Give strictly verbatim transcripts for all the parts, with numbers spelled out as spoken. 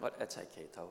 我哋一齊祈禱。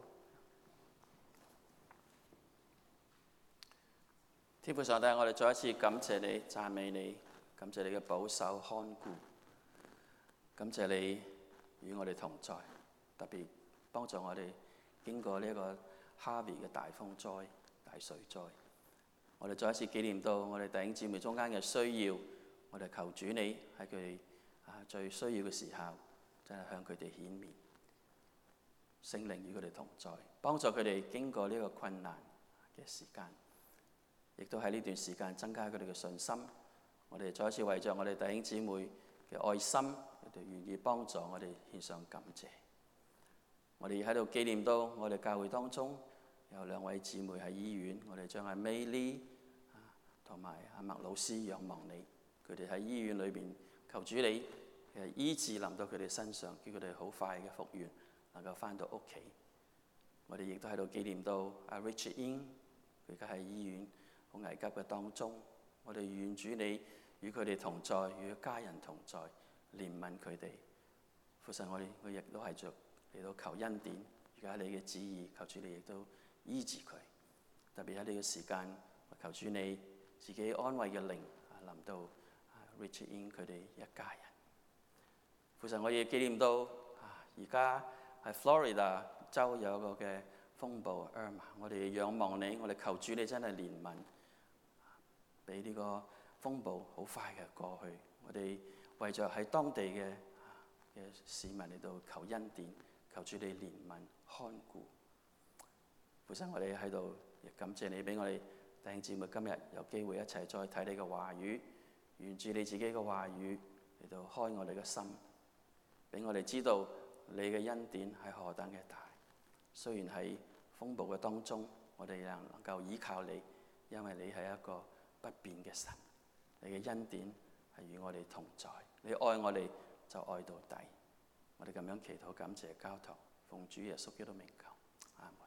天父上帝，我哋再一次感謝你、讚美你，感謝你嘅保守看顧，感謝你與我哋同在，特別幫助我哋經過呢一個哈維嘅大風災、大水災。我哋再一次紀念到我哋弟兄姊妹中間嘅需要，我哋求主你喺佢哋啊最需要嘅時候，真係向佢哋顯面，聖靈與佢哋同在，幫助佢哋經過呢個困難嘅時間，亦都喺呢段時間增加佢哋嘅信心。我哋再一次為着我哋弟兄姊妹嘅愛心，佢哋願意幫助我哋獻上感謝。我哋喺度紀念到我哋教會當中有兩位姊妹喺醫院，我哋將阿 Maylie 同埋阿麥老師仰望你，佢哋喺醫院裏邊求主你嘅醫治臨到佢哋身上，叫佢哋好快嘅復原，能夠翻到屋企。我哋亦都喺度紀念到阿 Richard In， 佢而家喺醫院好危急嘅當中，我哋願主你與佢哋同在，與家人同在，憐憫佢哋。父神，我哋佢亦都係着嚟到求恩典，而家你嘅旨意，求主你亦都醫治佢。特別喺呢個時間，求主你自己安慰嘅靈臨到 Richard In 佢哋一家人。父神，我亦紀念到而家喺 Florida 州有一個嘅風暴 Irma， 我哋仰望你，我哋求主你真係憐憫，俾呢個風暴好快嘅過去。我哋為着喺當地嘅嘅市民嚟到求恩典，求主你憐憫看顧。父神，我哋喺度亦感謝你，俾我哋弟兄姊妹今日有機會一齊再睇你嘅話語，沿住你自己嘅話語嚟到開我哋嘅心，俾我哋知道你嘅恩典係何等嘅大。雖然喺風暴嘅當中，我哋能能夠依靠你，因為你係一個不變嘅神，你嘅恩典係與我哋同在，你愛我哋就愛到底。我哋咁樣祈禱感謝交託，奉主耶穌基督名求，阿門。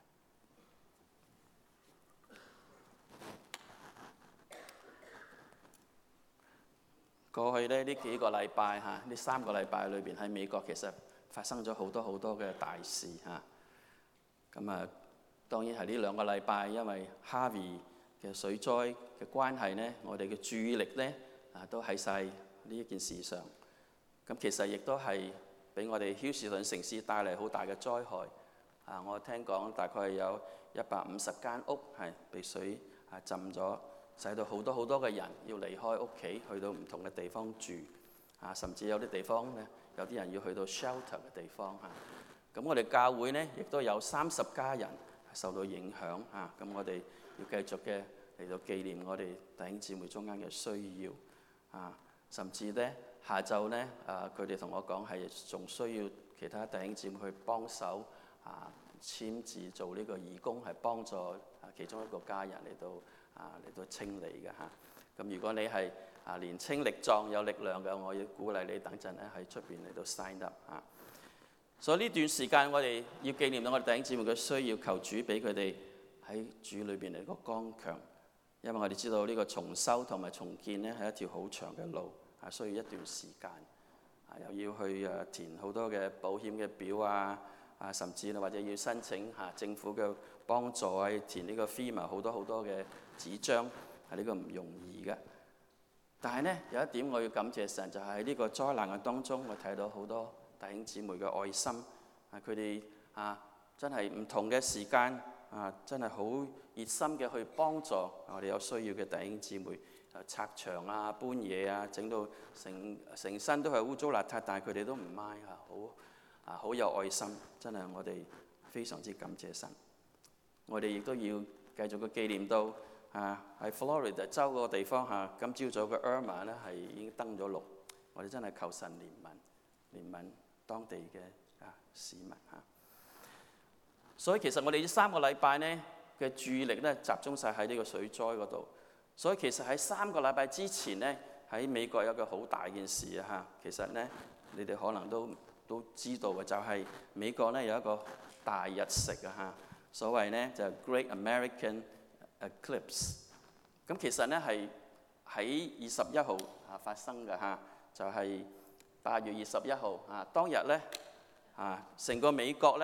過去咧呢幾個禮拜嚇，呢三個禮拜裏邊喺美國其實發生咗好多好多嘅大事嚇。咁啊，當然係呢兩個禮拜，因為哈維嘅水災嘅關係呢，我哋嘅注意力呢啊都喺晒呢一件事上。咁其實亦都係俾我哋休士頓城市帶嚟好大嘅災害。啊，我聽講大概有一百五十間屋係被水啊浸咗，使到好多好多嘅人要離開屋企，去到唔同嘅地方住。啊，甚至有啲地方呢，有啲人要去到 shelter 嘅地方嚇。咁我哋教會呢，亦都有三十家人受到影響嚇。咁我哋要繼續嘅嚟到紀念我哋弟兄姊妹中間嘅需要啊。甚至呢，下晝呢，啊佢哋同我講係仲需要其他弟兄姊妹去幫手啊簽字做呢個義工，係幫助啊其中一個家人嚟到啊嚟到清理嘅嚇。咁如果你係啊年青力壯有力量嘅，我要鼓勵你等陣咧喺出邊嚟到 sign up 嚇。所以呢段時間我哋要紀念到我哋弟兄姊妹嘅需要，求主俾佢哋喺主裏邊嚟個剛強，因為我哋知道呢個重修同埋重建咧係一條好長嘅路，係需要一段時間，啊又要去誒填好多嘅保險嘅表啊，啊甚至或者要申請嚇政府嘅幫助啊，填呢個 FEMA 好多好多嘅紙張，係呢個唔容易嘅。但係呢，有一點我要感謝神，就係喺呢個災難嘅當中，我睇到好多弟兄姊妹嘅愛心，啊佢哋啊真係唔同嘅時間啊，真係好熱心嘅去幫助我哋有需要嘅弟兄姊妹，啊拆牆啊、搬嘢啊，整到成成身都係污糟邋遢，但係佢哋都唔 mind 啊，好啊好有愛心，真係我哋非常之感謝神。我哋亦都要繼續嘅紀念到啊喺 Florida 州個地方嚇，今朝早嘅 Irma 咧係已經登咗陸，我哋真係求神憐憫憐憫當地嘅啊市民嚇。所以其實我哋呢三個禮拜呢嘅注意力咧集中晒喺呢個水災嗰度。所以其實喺三個禮拜之前呢，喺美國有個好大件事啊嚇。其實呢，你哋可能都都知道嘅，就係、是、美國呢有一個大日食啊嚇。所謂呢就係 Great American Eclipse。咁其實呢係喺二十一號啊發生嘅嚇，就係、是、八月二十一號啊當日呢啊成個美國呢。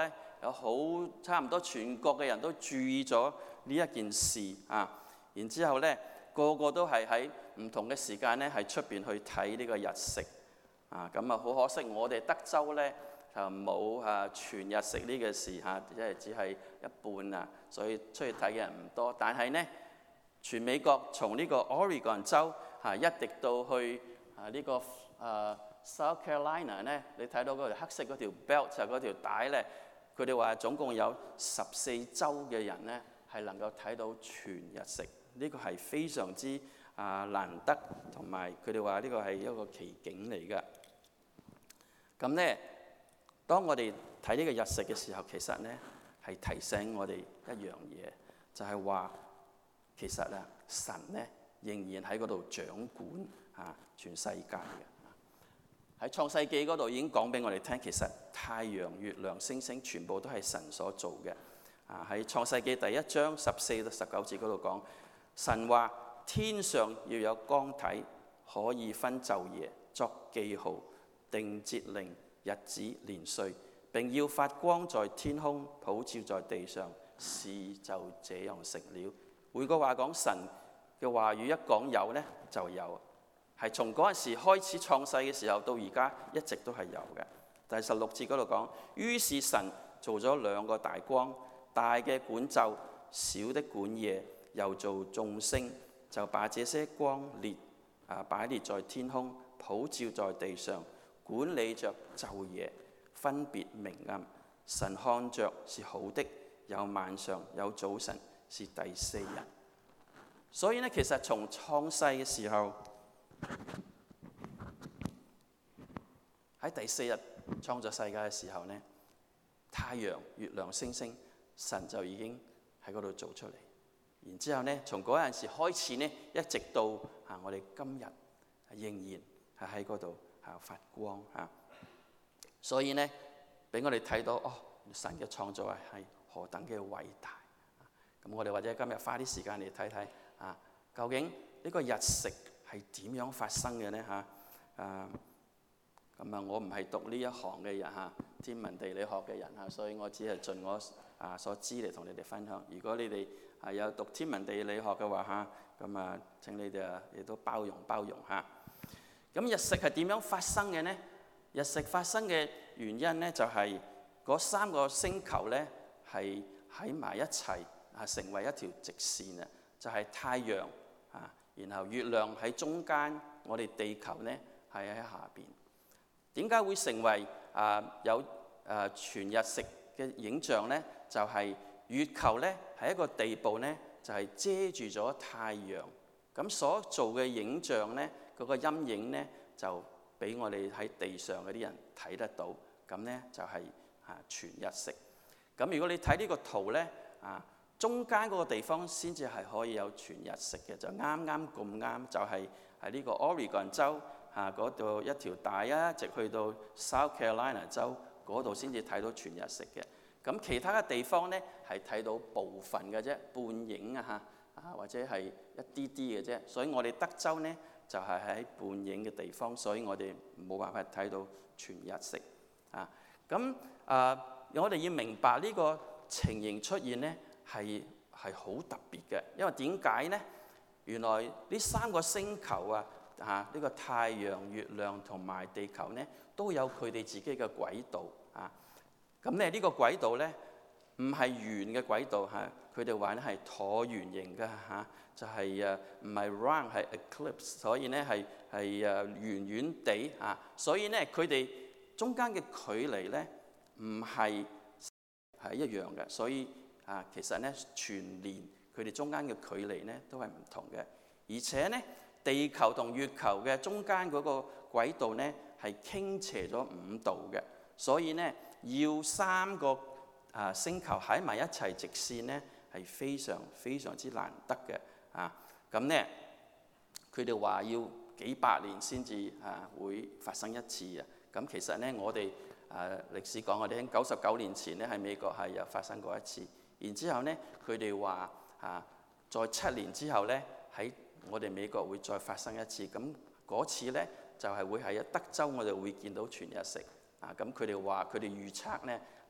有好差唔多全國嘅人都注意咗呢一件事啊。然之後咧，個個都係喺唔同嘅時間咧，喺出邊去睇呢個日食啊。咁啊，好可惜，我哋德州咧就冇啊全日食呢個事嚇，即係只係一半啊，所以出去睇嘅人唔多。但係咧，全美國從呢個 Oregon 州嚇一直到去啊呢個啊 South Carolina 咧，你睇到嗰條黑色嗰條 belt 就嗰條帶咧，佢哋話總共有十四州嘅人咧係能夠睇到全日食。呢個係非常之啊難得，同埋佢哋話呢個係一個奇景嚟嘅。咁咧，當我哋睇呢個日食嘅時候，其實咧係提醒我哋一樣嘢，就係話其實啊神咧仍然喺嗰度掌管啊全世界嘅。喺創世記嗰度已經講俾我哋聽，其實太陽、月亮、星星全部都係神所做嘅。啊喺創世記第一章十四到十九節嗰度講。神話天上要有光體，可以分晝夜，作記號，定節令、日子、年歲，並要發光在天空，普照在地上，事就這樣成了。換句話講，神嘅話語一講有呢，就有，係從嗰陣時開始創世嘅時候到而家一直都係有嘅。第十六節嗰度講，於是神做咗兩個大光，大嘅管晝，小的管夜。又做眾星，就把這些光列啊擺列在天空，普照在地上，管理着晝夜，分別明暗。神看着是好的，有晚上有早晨，是第四日。所以呢，其實從創世嘅時候，喺第四日創造世界嘅時候呢，太陽、月亮、星星，神就已經喺嗰度做出嚟。然之後咧，從嗰陣時開始咧，一直到啊我哋今日仍然係喺嗰度啊發光啊。所以咧，俾我哋睇到哦，神嘅創造係何等嘅偉大。咁我哋或者今日花啲時間嚟睇睇啊，究竟呢個日食係點樣發生嘅咧嚇？啊，咁啊，我唔係讀呢一行嘅人嚇，天文地理學嘅人嚇，所以我只係盡我啊所知嚟同你哋分享。如果你哋係有讀天文地理學嘅話嚇，咁啊請你哋啊亦都包容包容嚇。咁日食係點樣發生嘅呢？日食發生嘅原因呢，就係嗰三個星球呢係喺埋一齊啊，成為一條直線啊，就係太陽啊，然後月亮喺中間，我哋地球呢係喺下邊。點解會成為啊有啊全日食嘅影像呢？就係月球咧係一個地步咧，就係遮住咗太陽，咁所做嘅影像咧，嗰個陰影咧就俾我哋喺地上嗰啲人睇得到，咁咧就係啊全日食。咁如果你睇呢個圖咧，啊中間嗰個地方先至係可以有全日食嘅，就啱啱咁啱，就係喺呢個 Oregon 州啊嗰度一條帶啊，一直去到 South Carolina 州嗰度先至睇到全日食嘅。咁其他嘅地方咧係睇到部分嘅啫，半影啊嚇，啊或者係一啲啲嘅啫。所以我哋德州咧就係喺半影嘅地方，所以我哋冇辦法睇到全日食啊。咁啊，我哋要明白呢個情形出現咧係係好特別嘅，因為點解咧？原來呢三個星球啊，啊呢個太陽、月亮同埋地球咧都有佢哋自己嘅軌道啊。咁咧呢個軌道咧唔係圓嘅軌道嚇，佢哋話咧係橢圓形嘅嚇，就係誒唔係 round 係 eclipse，所以咧係係誒圓圓地嚇，所以咧佢哋中間嘅距離咧唔係係一樣嘅，所以啊其實咧全年佢哋中間嘅距離咧都係唔同嘅，而且咧地球同月球嘅中間嗰個軌道咧係傾斜咗五度嘅，所以咧要三個啊星球喺埋一齊直線咧係非常非常之難得嘅啊！咁咧佢哋話要幾百年先至啊會發生一次啊！咁其實咧我哋啊歷史講我哋喺九十九年前咧喺美國係有發生過一次，然之後咧佢哋話啊在七年之後咧喺我哋美國會再發生一次，咁嗰次咧就係會喺德州我哋會見到全日食。啊，咁佢哋話佢哋預測咧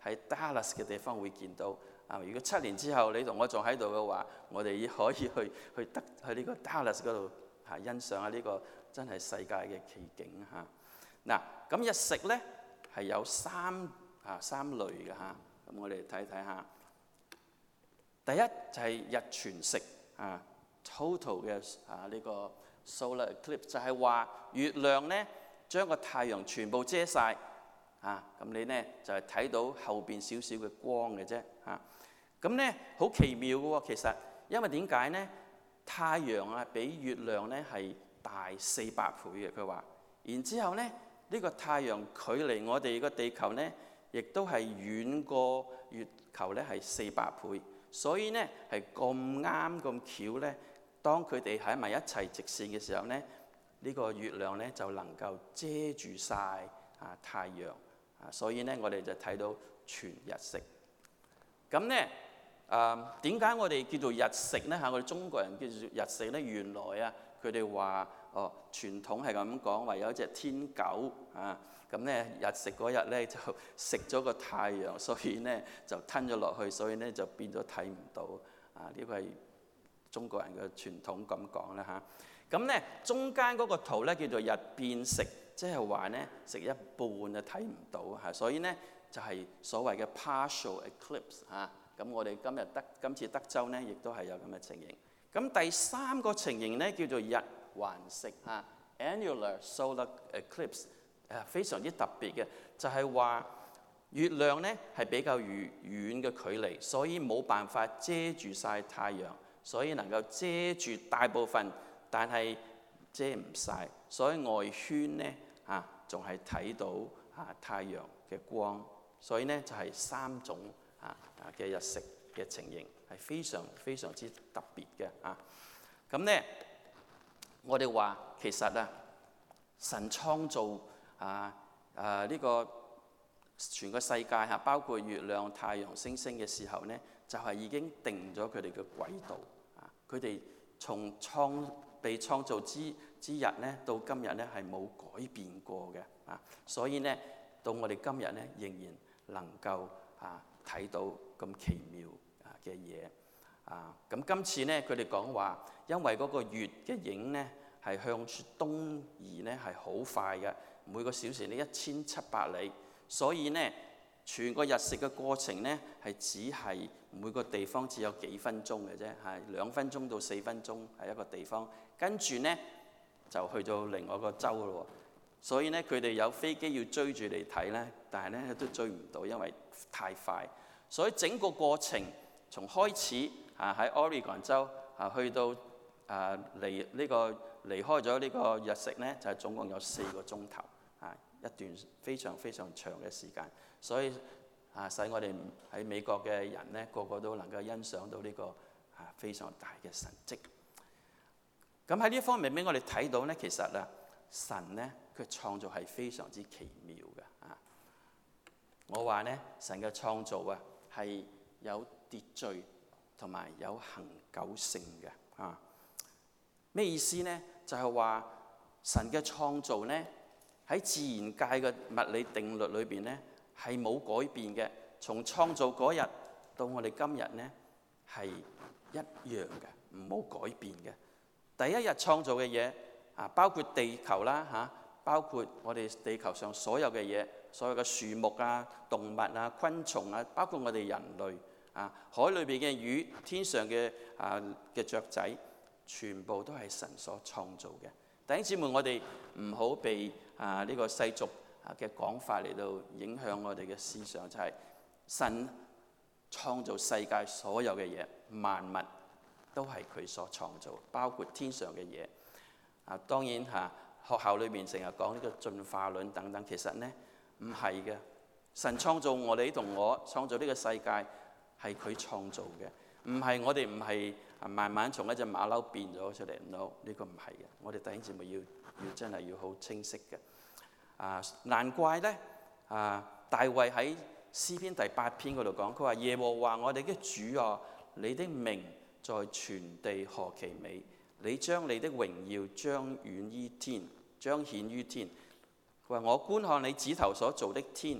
喺 Dallas 嘅地方會見到。啊，如果七年之後你同我仲喺度嘅話，我哋可以去去得去呢個 Dallas 嗰度嚇欣賞下呢個真係世界嘅奇景嚇。嗱，咁日食咧係有三啊三類嘅嚇，咁我哋睇睇下。第一就係日全食啊 ，total 嘅啊呢個 solar eclipse 就係話月亮咧將個太陽全部遮晒啊，咁你咧就係睇到後邊少少嘅光嘅啫嚇。咁咧好奇妙嘅喎，其實因為點解咧？太陽啊比月亮咧係大四百倍嘅，佢話。然之後咧，呢個太陽距離我哋個地球咧，亦都係遠過月球咧係四百倍。所以咧係咁啱咁巧咧，當佢哋喺埋一齊直線嘅時候咧，呢個月亮咧就能夠遮住晒啊太陽啊，所以咧我哋就睇到全日食。咁咧誒點解我哋叫做日食咧嚇？我哋中國人叫做日食咧，原來啊佢哋話哦傳統係咁講，話有一隻天狗啊。咁咧日食嗰日咧就食咗個太陽，所以咧就吞咗落去，所以咧就變咗睇唔到啊！呢個係中國人嘅傳統咁講啦嚇。咁咧中間嗰個圖咧叫做日變食，即係話咧食一半就睇唔到嚇，所以咧就係所謂嘅 partial eclipse 嚇。咁我哋今日德今次德州咧亦都係有咁嘅情形。咁第三個情形咧叫做日環食嚇 annular solar eclipse。誒非常之特別嘅，就係話月亮咧係比較遠遠嘅距離，所以冇辦法遮住晒太陽，所以能夠遮住大部分，但係遮唔晒，所以外圈咧啊仲係睇到啊太陽嘅光，所以咧就係三種啊嘅日食嘅情形，係非常非常之特別嘅啊。咁咧我哋話其實啊神創造啊！誒、啊、呢、這個全個世界嚇，包括月亮、太陽、星星嘅時候咧，就係、是、已經定咗佢哋嘅軌道啊！佢哋從創被創造之之日咧，到今日咧係冇改變過嘅啊！所以咧，到我哋今日咧，仍然能夠啊睇到咁奇妙啊嘅嘢啊！咁今次咧，佢哋講話，因為嗰個月嘅影咧係向東移咧係好快嘅。每個小時呢一千七百里，所以呢，全個日食嘅過程呢，係只係每個地方只有幾分鐘嘅啫，係兩分鐘到四分鐘係一個地方，跟住呢，就去到另外一個州咯。所以呢，佢哋有飛機要追住嚟睇呢，但係呢都追唔到，因為太快。所以整個過程從開始啊喺 Oregon 州啊去到啊離呢個離開咗呢個日食呢，就係總共有四個鐘頭。啊，一段非常非常長嘅時間，所以啊，使我哋喺美國嘅人咧，個個都能夠欣賞到呢個啊非常大嘅神蹟。咁喺呢一方面俾我哋睇到咧，其實啊，神咧佢創造係非常之奇妙嘅啊。我話咧，神嘅創造啊係有秩序同埋有恆久性嘅啊。咩意思咧？就係話神嘅創造咧。喺自然界嘅物理定律裏邊咧，係冇改變嘅。從創造嗰日到我哋今日咧，係一樣嘅，唔好改變嘅。第一日創造嘅嘢啊，包括地球啦嚇，包括我哋地球上所有嘅嘢，所有嘅樹木啊、動物啊、昆蟲啊，包括我哋人類啊，海裏邊嘅魚、天上嘅啊嘅雀仔，全部都係神所創造嘅。弟兄姊妹，我哋唔好被啊呢個世俗啊嘅講法嚟到影響我哋嘅思想，就係神創造世界所有嘅嘢，萬物都係佢所創造，包括天上嘅嘢。啊，當然嚇學校裏面成日講呢個進化論等等，其實咧唔係嘅。神創造我哋同我創造呢個世界係佢創造嘅，唔係我哋唔係。慢慢從一隻馬騮變咗出嚟 ，no 呢個唔係嘅。我哋弟兄姊妹要要真係要好清晰嘅。啊，難怪咧啊，大衛喺詩篇第八篇嗰度講，佢話耶和華我哋嘅主啊，你的名在全地何其美！你將你的榮耀彰顯於天，彰顯於天。佢話我觀看你指頭所造的天，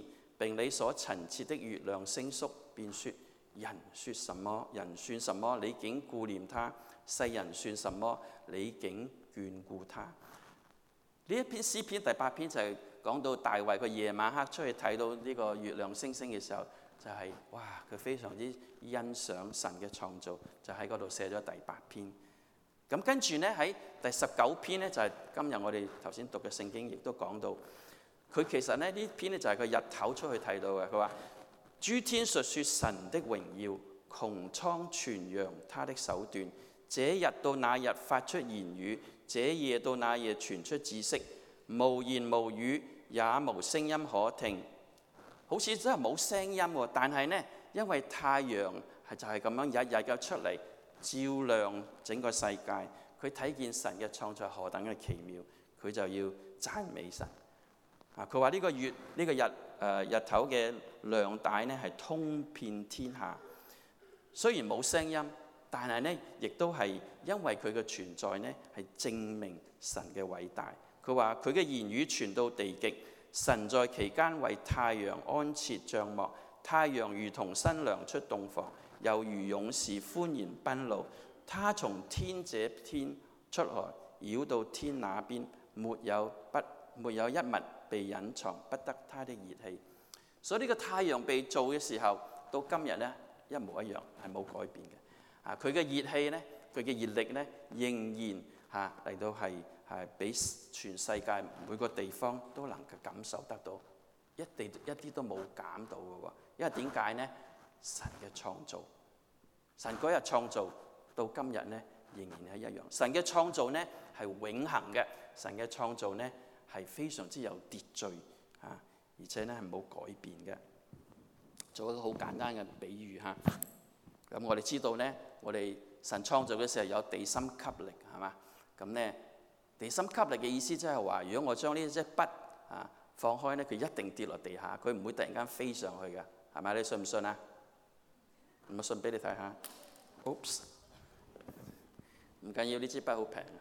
並你所陳設的月亮星宿，便說：人說什麼？人算什麼？你竟顧念他；世人算什麼？你竟眷顧他。呢一篇詩篇第八篇就係講到大衛佢夜晚黑出去睇到呢個月亮星星嘅時候，就係、是、哇佢非常之欣賞神嘅創造，就喺嗰度寫咗第八篇。咁跟住呢，喺第十九篇呢，就係、是、今日我哋頭先讀嘅聖經，亦都講到佢其實呢呢篇呢，就係佢日頭出去睇到嘅。佢話：諸天述說神的榮耀，穹蒼傳揚他的手段。這日到那日發出言語，這夜到那夜傳出知識。無言無語，也無聲音可聽。好似真係冇聲音喎，但係呢，因為太陽係就係咁樣日日嘅出嚟，照亮整個世界。佢睇見神嘅創造何等嘅奇妙，佢就要讚美神。啊，佢話呢個月呢、呢個日誒、呃、日頭嘅亮帶呢係通遍天下。雖然冇聲音，但係呢亦都係因為佢嘅存在呢係證明神嘅偉大。佢話佢嘅言語傳到地極，神在其間為太陽安設帳幕，太陽如同新娘出洞房，又如勇士歡然奔路。他從天這天出來，繞到天那邊，沒有不沒有一物被隱藏，不得他的熱氣。所以呢個太陽被造嘅時候，到今日呢，一模一樣，係冇改變嘅。啊，佢嘅熱氣呢，佢嘅熱力呢，仍然嚇嚟到係。係俾全世界每個地方都能夠感受得到，一地一啲都冇減到嘅喎。因為點解呢？神嘅創造，神嗰日創造到今日呢，仍然係一樣。神嘅創造呢係永恆嘅，神嘅創造呢係非常之有秩序啊，而且呢係冇改變嘅。做一個好簡單嘅比喻嚇，咁我哋知道呢，我哋神創造嘅時候有地心吸力係嘛，咁呢。地心吸力嘅意思即係話，如果我將呢支筆啊放開咧，佢一定跌落地下，佢唔會突然間飛上去嘅，係咪？你信唔信啊？我信俾你睇下。Oops， 唔緊要，呢支筆好平。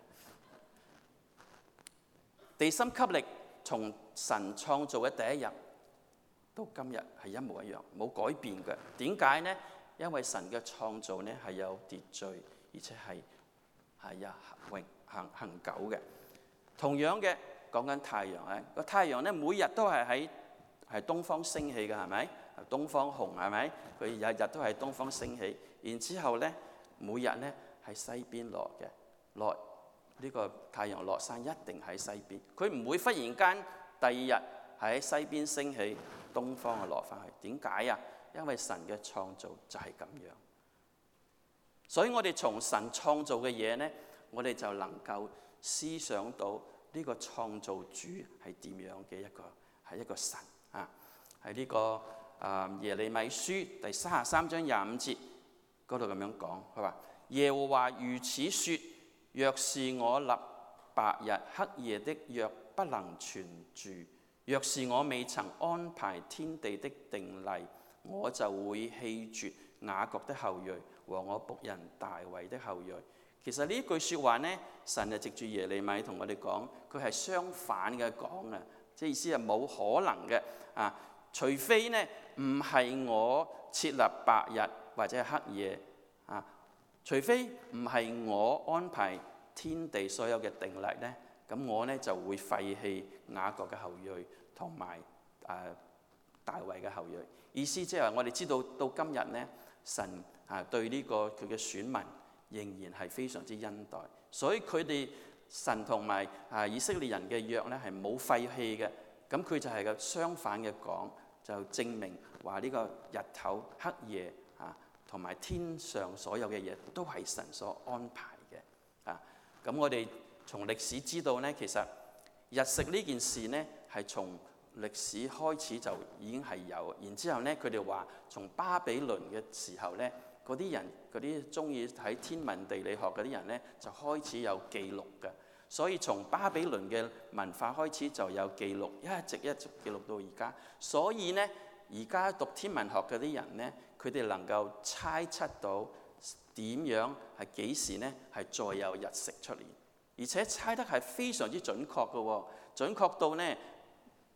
地心吸力從神創造嘅第一日到今日係一模一樣，冇改變嘅。點解呢？因為神嘅創造呢係有秩序，而且係係有永恆恆久嘅。同樣嘅講緊太陽咧，個太陽咧每日都係喺係東方升起嘅，係咪？東方紅係咪？佢日日都係東方升起，然之後咧每日咧喺西邊落嘅，落呢個太陽落山一定喺西邊，佢唔會忽然間第二日喺西邊升起，東方啊落翻去。點解啊？因為神嘅創造就係咁樣，所以我哋從神創造嘅嘢咧，我哋就能夠思想到呢個創造主係點樣嘅一個係一個神啊！喺呢個啊耶利米書第三十三章廿五節嗰度咁樣講，佢話耶和華如此説：若是我立白日黑夜的約不能存住，若是我未曾安排天地的定例，我就會棄絕雅各的後裔和我僕人大衛的後裔。其實呢句説話呢，神係藉住耶利米同我哋講，佢係相反嘅講啊，即係意思係冇可能嘅啊，除非呢唔係我設立白日或者係黑夜啊，除非唔係我安排天地所有嘅定例呢，咁我呢就會廢棄雅各嘅後裔同埋誒大衛嘅後裔。意思即係話我哋知道到今日呢，神啊對呢個佢嘅選民仍然係非常之恩待，所以佢哋神同埋啊以色列人嘅約咧係冇廢棄嘅。咁佢就係個相反嘅講，就證明話呢個日頭黑夜啊同埋天上所有嘅嘢都係神所安排嘅啊。咁我哋從歷史知道咧，其實日食呢件事咧係從歷史開始就已經係有，然之後咧佢哋話從巴比倫嘅時候咧。嗰啲人，嗰啲中意睇天文地理學嗰啲人呢，就開始有記錄嘅。所以從巴比倫嘅文化開始就有記錄，一直一直記錄到而家。所以呢，而家讀天文學嗰啲人呢，佢哋能夠猜測到點樣係幾時呢，係再有日食出現，而且猜得係非常之準確嘅喎，準確到呢，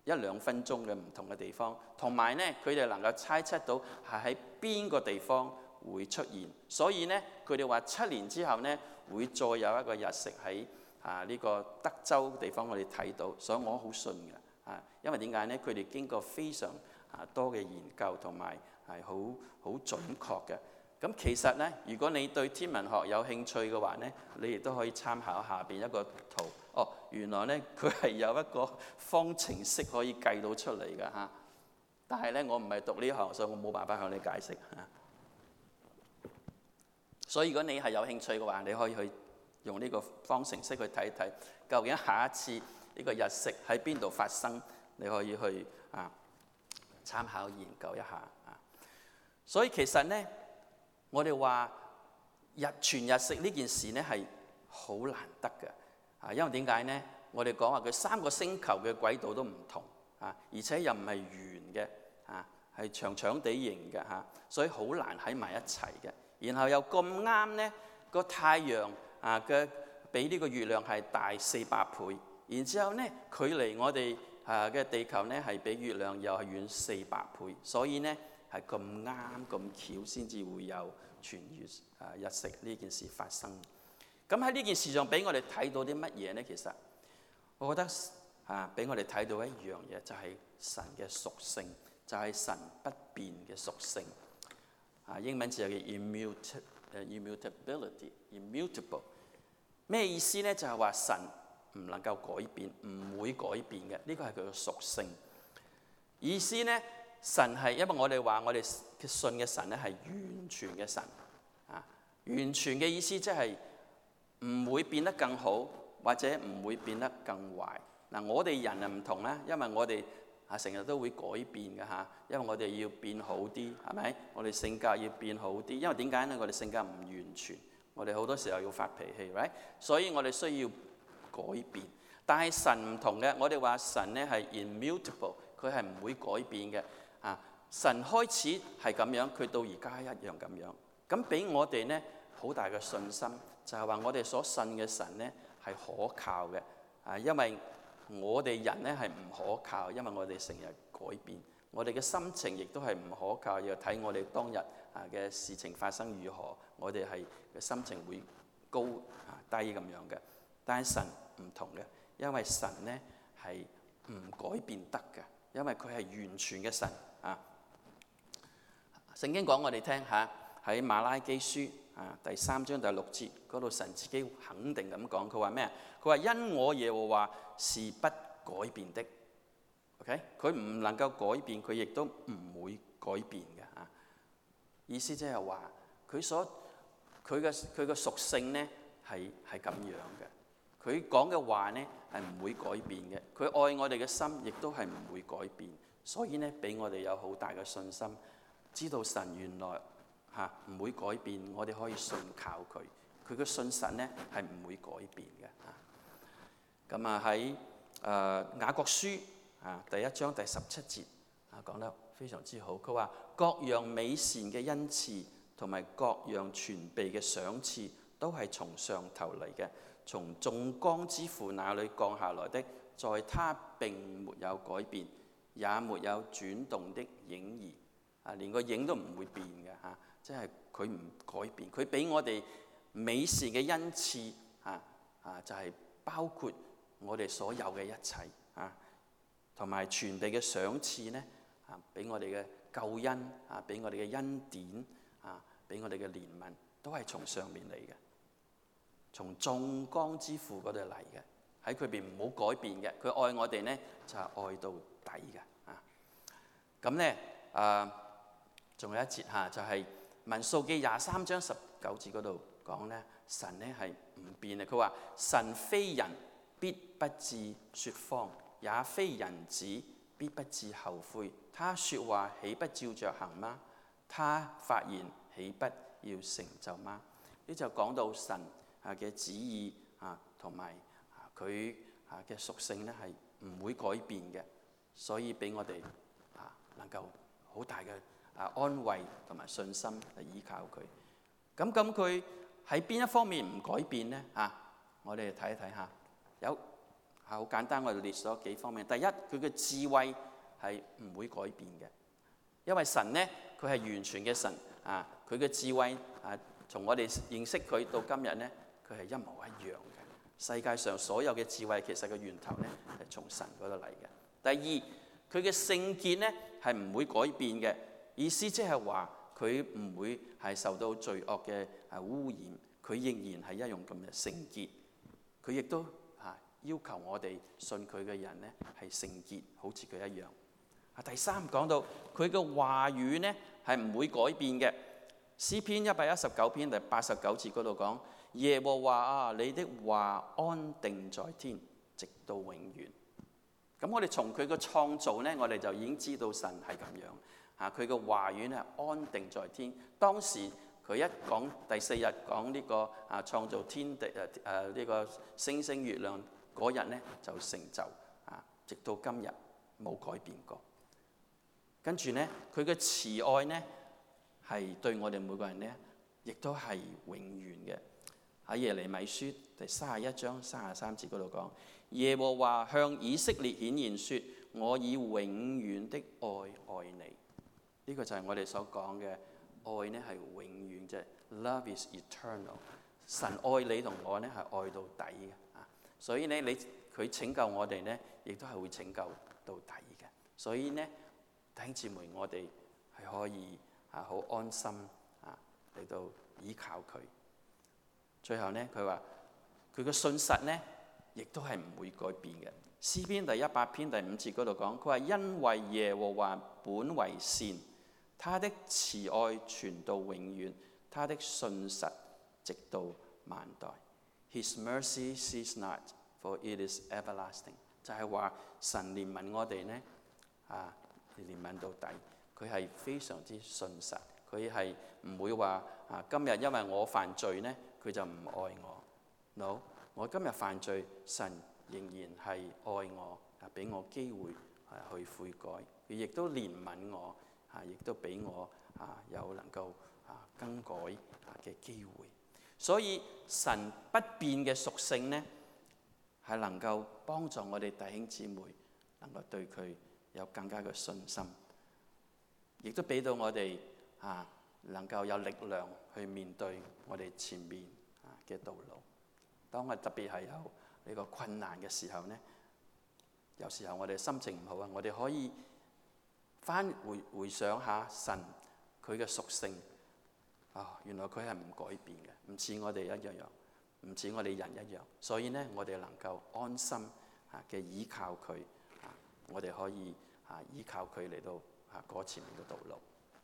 一兩分鐘嘅唔同嘅地方，同埋咧佢哋能夠猜測到係喺邊個地方會出現，所以咧佢哋話七年之後咧會再有一個日食喺啊呢個德州地方我哋睇到，所以我好信嘅啊，因為點解咧？佢哋經過非常啊多嘅研究同埋係好好準確嘅。咁其實咧，如果你對天文學有興趣嘅話咧，你亦都可以參考下邊一個圖。哦，原來咧佢係有一個方程式可以計到出嚟㗎嚇。但係咧，我唔係讀呢行，所以我冇辦法向你解釋嚇。所以如果你係有興趣嘅話，你可以去用呢個方程式去睇睇，究竟下一次呢個日食喺邊度發生，你可以去啊參考研究一下啊。所以其實咧，我哋話日全日食呢件事咧係好難得嘅啊，因為點解咧？我哋講話佢三個星球嘅軌道都唔同啊，而且又唔係圓嘅啊，係長長地形嘅嚇，所以好難喺埋一齊嘅。然後又咁啱咧，個太陽啊嘅比呢個月亮係大四百倍，然之後咧距離我哋啊嘅地球咧係比月亮又係遠四百倍，所以咧係咁啱咁巧先至會有全月啊日食呢件事發生。咁喺呢件事上俾我哋睇到啲乜嘢咧？其實我覺得啊，俾我哋睇到一樣嘢，就係神嘅屬性，就係神不變嘅屬性。啊，英文字係叫 immutability，immutable。咩意思咧？就係話神唔能夠改變，唔會改變嘅，呢個係佢嘅屬性。意思咧，神係因為我哋話我哋信嘅神咧係完全嘅神啊，完全嘅意思即係唔會變得更好，或者唔會變得更壞。嗱，我哋人係唔同啦，因為我哋啊成日都會改變嘅嚇，因為我哋要變好啲，係咪？我哋性格要變好啲，因為點解咧？我哋性格唔完全，我哋好多時候要發脾氣 ，right？ 所以我哋需要改變。但係神唔同嘅，我哋話神咧係 immutable， 佢係唔會改變嘅。啊，神開始係咁樣，佢到而家一樣咁樣。咁俾我哋咧好大嘅信心，就係話我哋所信嘅神咧係可靠嘅。啊，因為我哋人咧係唔可靠，因為我哋成日改變，我哋嘅心情亦都係唔可靠，要睇我哋當日啊嘅事情發生如何，我哋係嘅心情會高啊低咁樣嘅。但係神唔同嘅，因為神咧係唔改變得嘅，因為佢係完全嘅神啊。聖經講我哋聽下喺馬拉基書啊第三章第六節嗰度，神自己肯定咁講，佢話咩啊？佢話因我耶和華是不改變的 ，OK？ 佢唔能夠改變，佢亦都唔會改變嘅啊。意思即係話佢所佢嘅佢嘅屬性咧係係咁樣嘅。佢講嘅話咧係唔會改變嘅。佢愛我哋嘅心亦都係唔會改變。所以咧俾我哋有好大嘅信心，知道神原來嚇唔會改變，我哋可以信靠佢。佢嘅信實咧係唔會改變嘅啊。咁啊喺誒雅各書啊第一章第十七節啊講得非常之好。佢話各樣美善嘅恩賜同埋各樣全備嘅賞賜都係從上頭嚟嘅，從眾光之父那裏降下來的，在他並沒有改變，也沒有轉動的影兒啊，連個影都唔會變嘅嚇，即係佢唔改變。佢俾我哋美善嘅恩賜啊啊，就係、是、包括我哋所有嘅一切啊，同埋全備嘅賞賜咧啊，俾我哋嘅救恩啊，俾我哋嘅恩典啊，俾我哋嘅憐憫，都係從上面嚟嘅，從眾光之父嗰度嚟嘅，喺佢邊唔好改變嘅。佢愛我哋咧就係、是、愛到底嘅啊。咁咧啊，仲有一節嚇，就係、是、民數記廿三章十九節嗰度講咧，神咧係唔變嘅。佢話神非人，必不至説謊，也非人子，必不至後悔。他説話豈不照着行嗎？他發言豈不要成就嗎？呢就講到神啊嘅旨意啊，同埋啊佢啊嘅屬性咧係唔會改變嘅，所以俾我哋啊能夠好大嘅啊安慰同埋信心嚟依靠佢。咁咁佢喺邊一方面唔改變咧？啊，我哋睇一睇下。有好簡單，我哋列咗幾方面。第一，佢嘅智慧係唔會改變嘅，因為神呢，佢係完全嘅神啊，佢嘅智慧啊，從我哋認識佢到今日呢，佢係一模一樣嘅。世界上所有嘅智慧其實個源頭呢係從神嗰度嚟嘅。第二，佢嘅聖潔呢係唔會改變嘅，意思即係話佢唔會係受到罪惡嘅啊污染，佢仍然係一樣咁嘅聖潔。佢亦都啊要求我哋信佢嘅人呢係聖潔，好似佢一樣。啊，第三講到佢嘅話語呢係唔會改變嘅。詩篇一百一十九篇第八十九節嗰度講：耶和華啊，你的話安定在天，直到永遠。咁我哋從佢嘅創造呢，我哋就已經知道神係咁樣。啊，佢嘅話語呢安定在天。當時佢一講第四日講呢個啊創造天地誒誒呢個星星月亮嗰日呢就成就啊，直到今日冇改變過。跟住呢，佢嘅慈愛呢係對我哋每個人呢，亦都係永遠嘅。喺耶利米書第三十一章三十三節嗰度講：耶和華向以色列顯現說，我以永遠的愛愛你。呢、這個就係我哋所講嘅愛呢係永遠啫。Love is eternal。神愛你同我呢係愛到底嘅啊，所以呢，你佢拯救我哋呢，亦都係會拯救到底嘅。所以呢，弟兄姊妹，我哋係可以啊好安心啊嚟到依靠佢。最後呢，佢話佢嘅信實呢，亦都係唔會改變嘅。詩篇第一百篇第五節嗰度講，佢話因為耶和華本為善，他的慈愛傳到永遠，他的信實直到萬代。His mercy cease not, for it is everlasting。就係話神憐憫我哋呢，啊憐憫到底，佢係非常之信實，佢係唔會話啊今日因為我犯罪呢，佢就唔愛我。No， 我今日犯罪，神仍然係愛我，啊俾我機會啊去悔改，佢亦都憐憫我，啊亦都俾我啊有能夠啊更改啊嘅機會。所以神不變嘅屬性呢，係能夠幫助我哋弟兄姊妹能夠對佢有更加嘅信心，亦都俾到我哋啊能夠有力量去面對我哋前面啊嘅道路。當我特別係有呢個困難嘅時候呢，有時候我哋心情唔好啊，我哋可以翻回回想下神佢嘅屬性啊、哦，原來佢係唔改變嘅，唔似我哋一樣樣，唔似我哋人一樣。所以呢，我哋能夠安心啊嘅依靠佢啊，我哋可以啊依靠佢嚟到啊過前面嘅道路。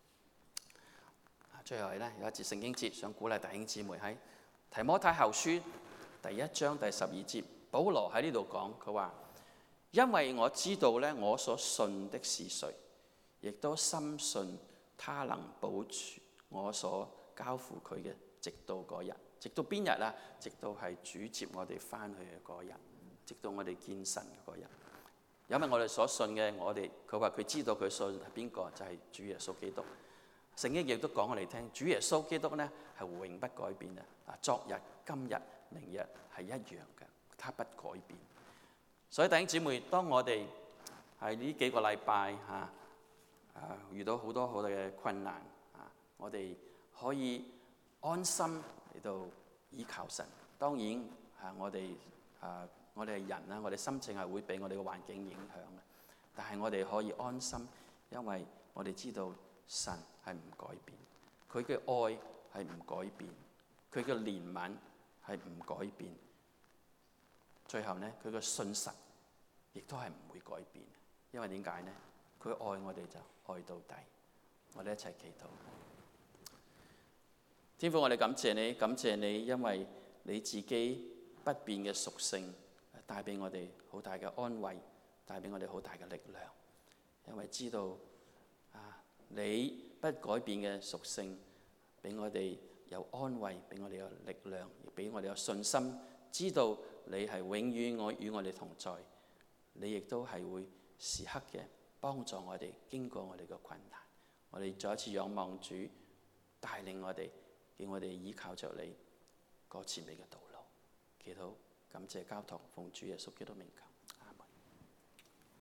最後係咧有一節聖經節，想鼓勵弟兄姊妹喺提摩太後書第一章第十二節，保羅喺呢度講，佢話：因為我知道咧，我所信的是誰，亦都深信他能保存我所交付佢嘅，直到嗰日。直到邊日啊？直到係主接我哋翻去嘅嗰日，直到我哋見神嘅嗰日。因為我哋所信嘅，我哋佢話佢知道佢信係邊個，就係、是、主耶穌基督。聖經亦都講我哋聽，主耶穌基督呢係永不改變嘅。啊，昨日、今日、明日係一樣嘅，他不改變。所以弟兄姊妹，當我哋喺呢幾個禮拜嚇啊遇到好多好多嘅困難啊，我哋可以安心嚟到依靠神。當然啊，我哋啊我哋係人啦，我哋心情係會俾我哋嘅環境影響嘅。但係我哋可以安心，因為我哋知道神係唔改變，佢嘅愛係唔改變，佢嘅憐憫係唔改變。最後呢，佢嘅信實亦都係唔會改變。因為點解呢？佢愛我哋就愛到底。我哋一齊祈禱。天父，我哋感謝你，感謝你，因為你自己不變嘅屬性帶俾我哋好大嘅安慰，帶俾我哋好大嘅力量。因為知道啊，你不改變嘅屬性俾我哋有安慰，俾我哋有力量，亦俾我哋有信心，知道你係永遠我與我哋同在。你亦都係會時刻嘅幫助我哋經過我哋嘅困難。我哋再一次仰望主帶領我哋，叫我哋依靠着你過前面嘅道路。祈禱感謝交託，奉主耶穌基督名求。